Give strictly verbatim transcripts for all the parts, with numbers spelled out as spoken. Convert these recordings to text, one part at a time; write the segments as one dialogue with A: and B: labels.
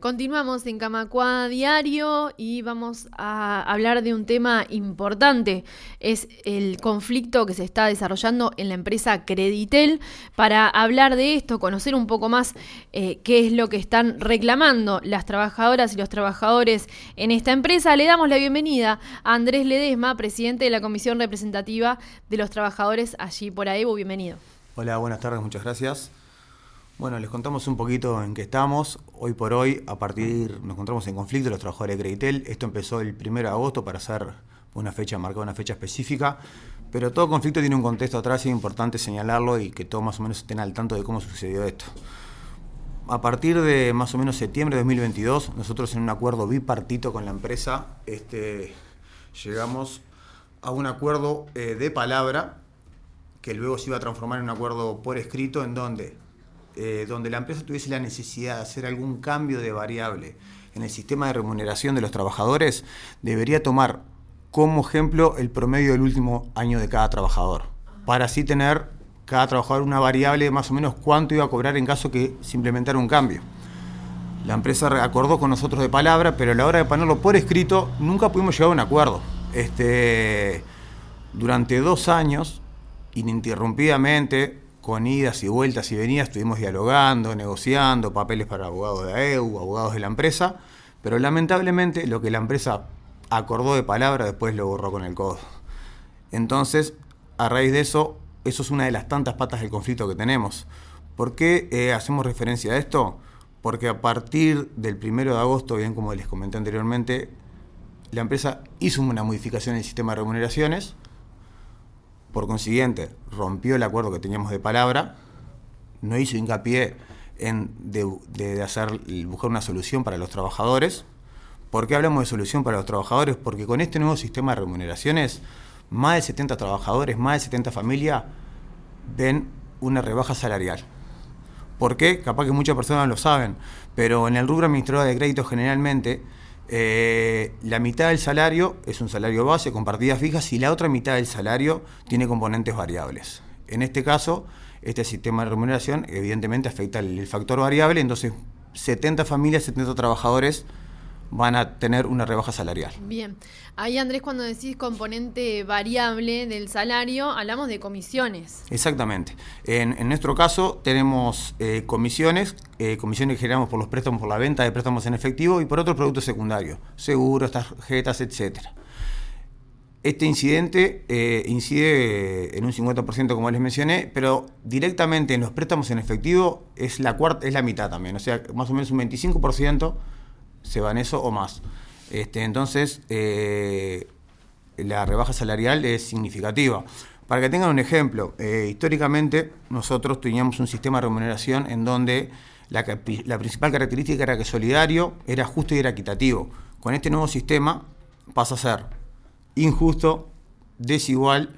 A: Continuamos en Camacuá Diario y vamos a hablar de un tema importante. Es el conflicto que se está desarrollando en la empresa Creditel. Para hablar de esto, conocer un poco más eh, qué es lo que están reclamando las trabajadoras y los trabajadores en esta empresa, le damos la bienvenida a Andrés Ledesma, presidente de la Comisión Representativa de los Trabajadores allí por AEBU. Bienvenido.
B: Hola, buenas tardes, muchas gracias. Bueno, les contamos un poquito en qué estamos. Hoy por hoy, a partir, nos encontramos en conflicto los trabajadores de Creditel. Esto empezó el primero de agosto para hacer una fecha, marcar una fecha específica. Pero todo conflicto tiene un contexto atrás y es importante señalarlo y que todos más o menos estén al tanto de cómo sucedió esto. A partir de más o menos septiembre de dos mil veintidós, nosotros en un acuerdo bipartito con la empresa, este, llegamos a un acuerdo eh, de palabra que luego se iba a transformar en un acuerdo por escrito en donde... Eh, donde la empresa tuviese la necesidad de hacer algún cambio de variable en el sistema de remuneración de los trabajadores, debería tomar como ejemplo el promedio del último año de cada trabajador, para así tener cada trabajador una variable de más o menos cuánto iba a cobrar en caso que se implementara un cambio. La empresa acordó con nosotros de palabra, pero a la hora de ponerlo por escrito nunca pudimos llegar a un acuerdo. Este, durante dos años, ininterrumpidamente, con idas y vueltas y venidas, estuvimos dialogando, negociando, papeles para abogados de AEBU, abogados de la empresa, pero lamentablemente lo que la empresa acordó de palabra después lo borró con el codo. Entonces, a raíz de eso, eso es una de las tantas patas del conflicto que tenemos. ¿Por qué eh, hacemos referencia a esto? Porque a partir del primero de agosto, bien como les comenté anteriormente, la empresa hizo una modificación en el sistema de remuneraciones. Por consiguiente, rompió el acuerdo que teníamos de palabra, no hizo hincapié en de, de hacer, buscar una solución para los trabajadores. ¿Por qué hablamos de solución para los trabajadores? Porque con este nuevo sistema de remuneraciones, más de setenta trabajadores, más de setenta familias ven una rebaja salarial. ¿Por qué? Capaz que muchas personas lo saben, pero en el rubro administrador de crédito generalmente, Eh, la mitad del salario es un salario base con partidas fijas y la otra mitad del salario tiene componentes variables. En este caso, este sistema de remuneración evidentemente afecta el, el factor variable, entonces setenta familias, setenta trabajadores van a tener una rebaja salarial.
A: Bien, ahí Andrés, cuando decís componente variable del salario, hablamos de comisiones.
B: Exactamente. En, en nuestro caso tenemos eh, comisiones, eh, comisiones que generamos por los préstamos, por la venta de préstamos en efectivo y por otros productos secundarios, seguros, tarjetas, etcétera. Este incidente eh, incide en un cincuenta por ciento, como les mencioné, pero directamente en los préstamos en efectivo es la cuarta, es la mitad también, o sea, más o menos un veinticinco por ciento se va en eso o más. Este, entonces, eh, la rebaja salarial es significativa. Para que tengan un ejemplo, eh, históricamente nosotros teníamos un sistema de remuneración en donde la, la principal característica era que solidario, era justo y era equitativo. Con este nuevo sistema pasa a ser injusto, desigual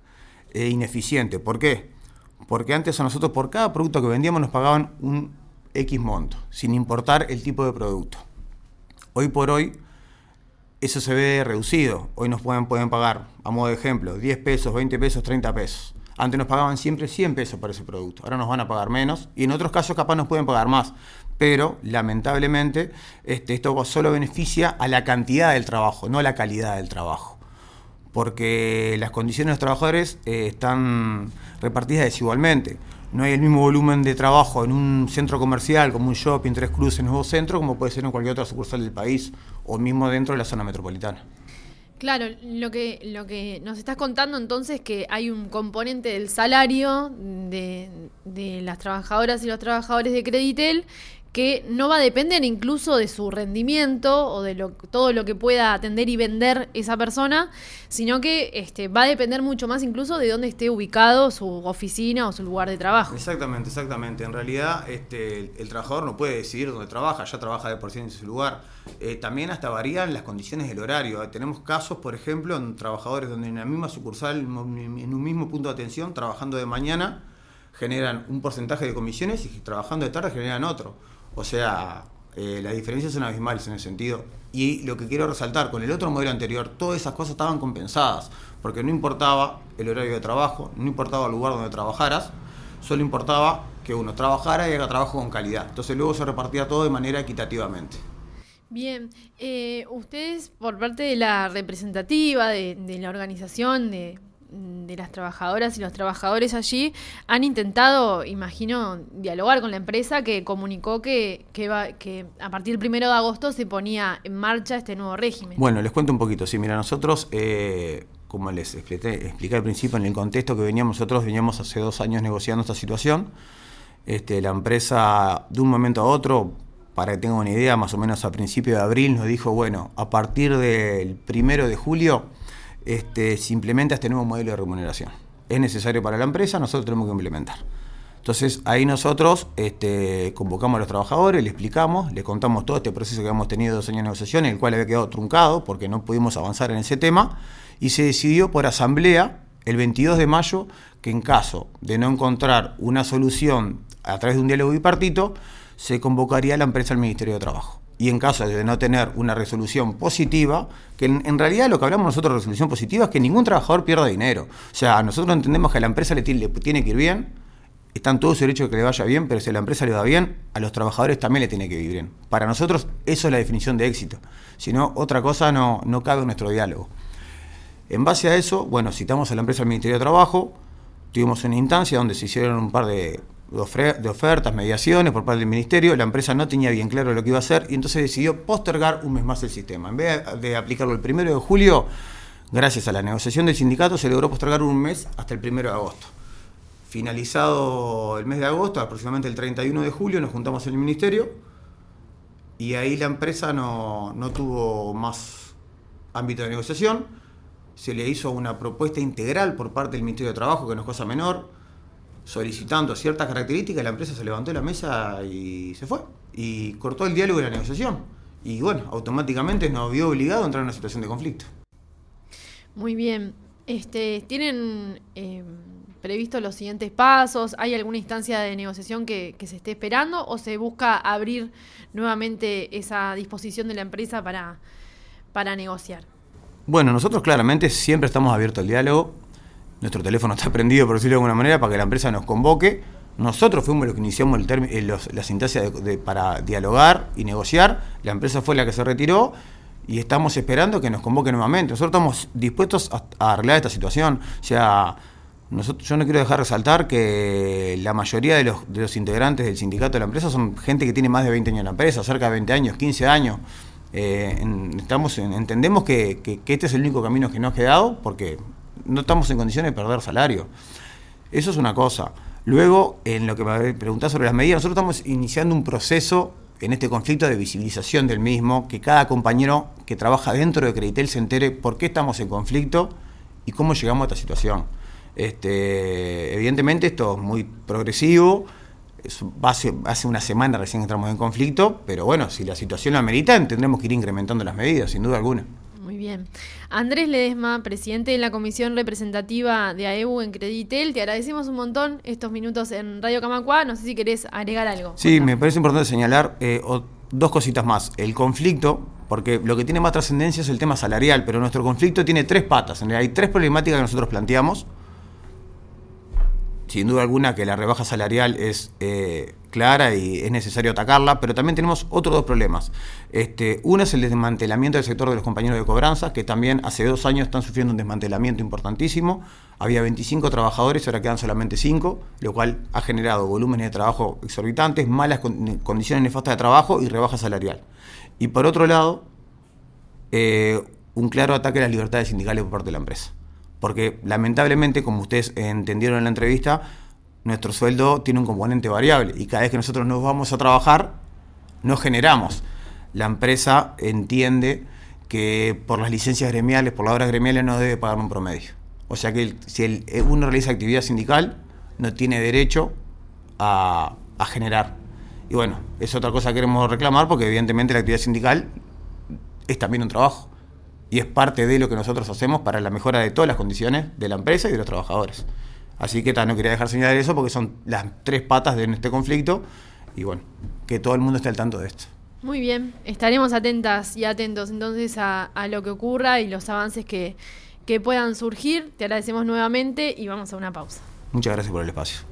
B: e ineficiente. ¿Por qué? Porque antes a nosotros por cada producto que vendíamos nos pagaban un X monto, sin importar el tipo de producto. Hoy por hoy eso se ve reducido. Hoy nos pueden, pueden pagar, a modo de ejemplo, diez pesos, veinte pesos, treinta pesos. Antes nos pagaban siempre cien pesos por ese producto. Ahora nos van a pagar menos y en otros casos capaz nos pueden pagar más. Pero lamentablemente este, esto solo beneficia a la cantidad del trabajo, no a la calidad del trabajo. Porque las condiciones de los trabajadores eh, están repartidas desigualmente. No hay el mismo volumen de trabajo en un centro comercial como un shopping, Tres Cruces, Nuevo Centro, como puede ser en cualquier otra sucursal del país o mismo dentro de la zona metropolitana.
A: Claro, lo que, lo que nos estás contando entonces es que hay un componente del salario de, de las trabajadoras y los trabajadores de Creditel que no va a depender incluso de su rendimiento o de lo, todo lo que pueda atender y vender esa persona, sino que este, va a depender mucho más incluso de dónde esté ubicado su oficina o su lugar de trabajo.
B: Exactamente, exactamente. En realidad este, el, el trabajador no puede decidir dónde trabaja, ya trabaja de por sí en su lugar. Eh, también hasta varían las condiciones del horario. Tenemos casos, por ejemplo, en trabajadores donde en la misma sucursal, en un mismo punto de atención, trabajando de mañana, generan un porcentaje de comisiones y trabajando de tarde generan otro. O sea, eh, las diferencias son abismales en ese sentido. Y lo que quiero resaltar, con el otro modelo anterior, todas esas cosas estaban compensadas, porque no importaba el horario de trabajo, no importaba el lugar donde trabajaras, solo importaba que uno trabajara y haga trabajo con calidad. Entonces luego se repartía todo de manera equitativamente.
A: Bien, eh, ustedes por parte de la representativa, de, de la organización, de, de las trabajadoras y los trabajadores allí, han intentado, imagino, dialogar con la empresa que comunicó que, que, va, que a partir del primero de agosto se ponía en marcha este nuevo régimen.
B: Bueno, les cuento un poquito. Sí, mira, nosotros, eh, como les expliqué, expliqué al principio, en el contexto que veníamos, nosotros veníamos hace dos años negociando esta situación. Este, la empresa, de un momento a otro, para que tengan una idea, más o menos a principios de abril nos dijo, bueno, a partir del primero de julio este, se implementa este nuevo modelo de remuneración. Es necesario para la empresa, nosotros tenemos que implementar. Entonces ahí nosotros este, convocamos a los trabajadores, le explicamos, le contamos todo este proceso que hemos tenido dos años de negociación, en el cual había quedado truncado porque no pudimos avanzar en ese tema, y se decidió por asamblea el veintidós de mayo que en caso de no encontrar una solución a través de un diálogo bipartito, se convocaría a la empresa al Ministerio de Trabajo. Y en caso de no tener una resolución positiva, que en, en realidad lo que hablamos nosotros de resolución positiva es que ningún trabajador pierda dinero. O sea, nosotros entendemos que a la empresa le, le tiene que ir bien, está en todo su derecho de que le vaya bien, pero si a la empresa le va bien, a los trabajadores también le tiene que ir bien. Para nosotros eso es la definición de éxito. Si no, otra cosa no, no cabe en nuestro diálogo. En base a eso, bueno, citamos a la empresa al Ministerio de Trabajo, tuvimos una instancia donde se hicieron un par de... de ofertas, mediaciones por parte del Ministerio. La empresa no tenía bien claro lo que iba a hacer y entonces decidió postergar un mes más el sistema. En vez de aplicarlo el primero de julio, gracias a la negociación del sindicato, se logró postergar un mes hasta el primero de agosto. Finalizado el mes de agosto, aproximadamente el treinta y uno de julio, nos juntamos en el Ministerio y ahí la empresa no, no tuvo más ámbito de negociación. Se le hizo una propuesta integral por parte del Ministerio de Trabajo, que no es cosa menor, solicitando ciertas características. La empresa se levantó de la mesa y se fue, y cortó el diálogo y la negociación, y bueno, automáticamente nos vio obligado a entrar en una situación de conflicto.
A: Muy bien, este, ¿tienen eh, previsto los siguientes pasos? ¿Hay alguna instancia de negociación que, que se esté esperando o se busca abrir nuevamente esa disposición de la empresa para, para negociar?
B: Bueno, nosotros claramente siempre estamos abiertos al diálogo. Nuestro teléfono está prendido, por decirlo de alguna manera, para que la empresa nos convoque. Nosotros fuimos los que iniciamos el term- eh, los, las instancias de, de, para dialogar y negociar. La empresa fue la que se retiró y estamos esperando que nos convoque nuevamente. Nosotros estamos dispuestos a, a arreglar esta situación. O sea, nosotros, yo no quiero dejar resaltar que la mayoría de los, de los integrantes del sindicato de la empresa son gente que tiene más de veinte años en la empresa, cerca de veinte años, quince años. Eh, en, estamos en, entendemos que, que, que este es el único camino que nos ha quedado, porque no estamos en condiciones de perder salario. Eso es una cosa. Luego, en lo que me preguntás sobre las medidas, nosotros estamos iniciando un proceso en este conflicto de visibilización del mismo, que cada compañero que trabaja dentro de Creditel se entere por qué estamos en conflicto y cómo llegamos a esta situación. Este, evidentemente esto es muy progresivo, es, hace, hace una semana recién entramos en conflicto, pero bueno, si la situación lo amerita, tendremos que ir incrementando las medidas, sin duda alguna.
A: Muy bien. Andrés Ledesma, presidente de la Comisión Representativa de A E U en Creditel, te agradecemos un montón estos minutos en Radio Camacuá. No sé si querés agregar algo.
B: Sí, Cuéntame. Me parece importante señalar eh, o, dos cositas más. El conflicto, porque lo que tiene más trascendencia es el tema salarial, pero nuestro conflicto tiene tres patas. En realidad hay tres problemáticas que nosotros planteamos. Sin duda alguna que la rebaja salarial es eh, clara y es necesario atacarla, pero también tenemos otros dos problemas. Este, uno es el desmantelamiento del sector de los compañeros de cobranza, que también hace dos años están sufriendo un desmantelamiento importantísimo. Había veinticinco trabajadores, ahora quedan solamente cinco, lo cual ha generado volúmenes de trabajo exorbitantes, malas con, condiciones nefastas de trabajo y rebaja salarial. Y por otro lado, eh, un claro ataque a las libertades sindicales por parte de la empresa. Porque lamentablemente, como ustedes entendieron en la entrevista, nuestro sueldo tiene un componente variable y cada vez que nosotros nos vamos a trabajar, no generamos. La empresa entiende que por las licencias gremiales, por las horas gremiales, no debe pagar un promedio. O sea que el, si el, uno realiza actividad sindical, no tiene derecho a, a generar. Y bueno, es otra cosa que queremos reclamar porque evidentemente la actividad sindical es también un trabajo. Y es parte de lo que nosotros hacemos para la mejora de todas las condiciones de la empresa y de los trabajadores. Así que ta, no quería dejar señalar eso porque son las tres patas de este conflicto y bueno, que todo el mundo esté al tanto de esto.
A: Muy bien, estaremos atentas y atentos entonces a, a lo que ocurra y los avances que, que puedan surgir. Te agradecemos nuevamente y vamos a una pausa.
B: Muchas gracias por el espacio.